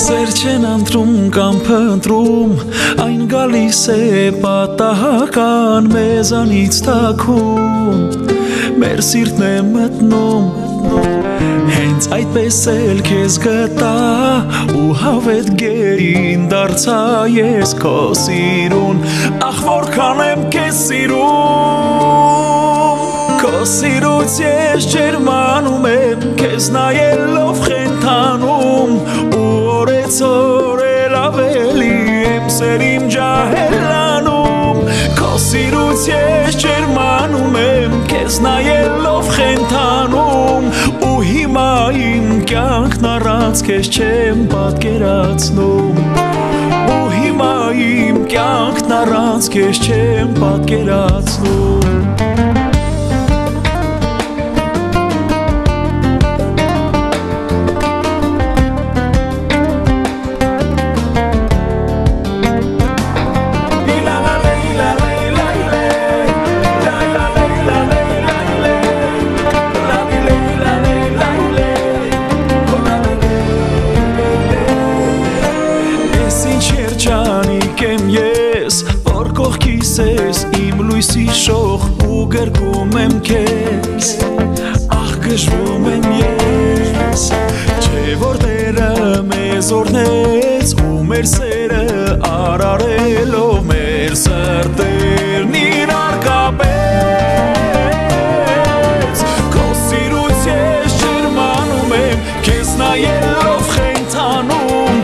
Սեր չեն ընտրում կամ փնտրում, այն գալիս է պատահական մեզանից թաքուն, մեր սիրտն է մտնում, հենց այդպես էլ քեզ գտա ու հավետ գերին դարձա ես քո սիրուն, ախ որքան եմ քեզ սիրում, քո սիրուց ես ջերմանում եմ, քեզ նայելով խենթանում Օրեցօր էլ ավելի եմ սերիմ ջահելանում Քո սիրուց ես ջերմանում եմ Քեզ նայելով խենթանում Ու հիմա իմ կյանքն առանց քեզ չեմ պատկերացնում Ու հիմա իմ կյանքն առանց քեզ չեմ պատկերացնում Որ կողքիս ես իմ լույսի շող ու գրկում եմ քեզ Ախ գժվում եմ ես Չէ որ Տերը մեզ օրհնեց ու մեր սերը արարելով մեր սրտերն իրար կապեց Քո սիրուց ես ջերմանում եմ քեզ նայելով խենթանում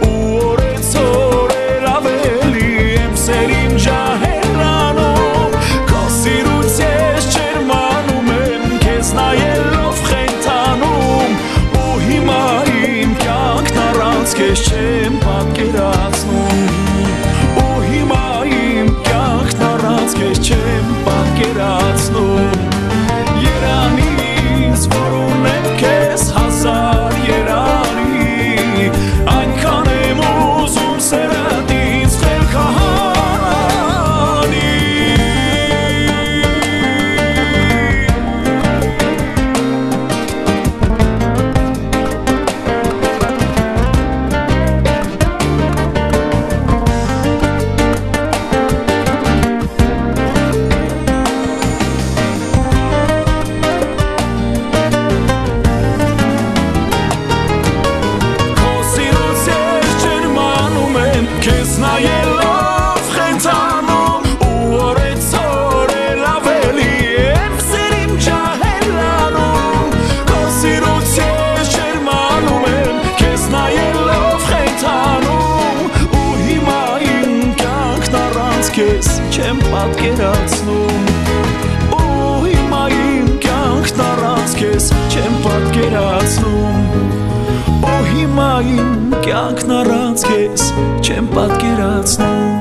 Քեզ չեմ պատկերացնում Ու հիմա իմ կյանքն առանց քեզ չեմ պատկերացնում Երանից որ ունեմ քեզ հազար երանի Այնքան եմ ուզում սերդ ինձ խելքահանի Քեզ նայելով խենթանում ու օրեցօր էլ ավելի եմ սերիմ ջահելանում Քո սիրուց ես ջերմանում եմ քեզ նայելով խենթանում ու հիմա իմ կյանքն առանց քեզ չեմ պատկերացնում ու հիմա իմ կյանքն առանց քեզ չեմ պատկերացնում Ու հիմա իմ կյանքն առանց քեզ չեմ պատկերացնում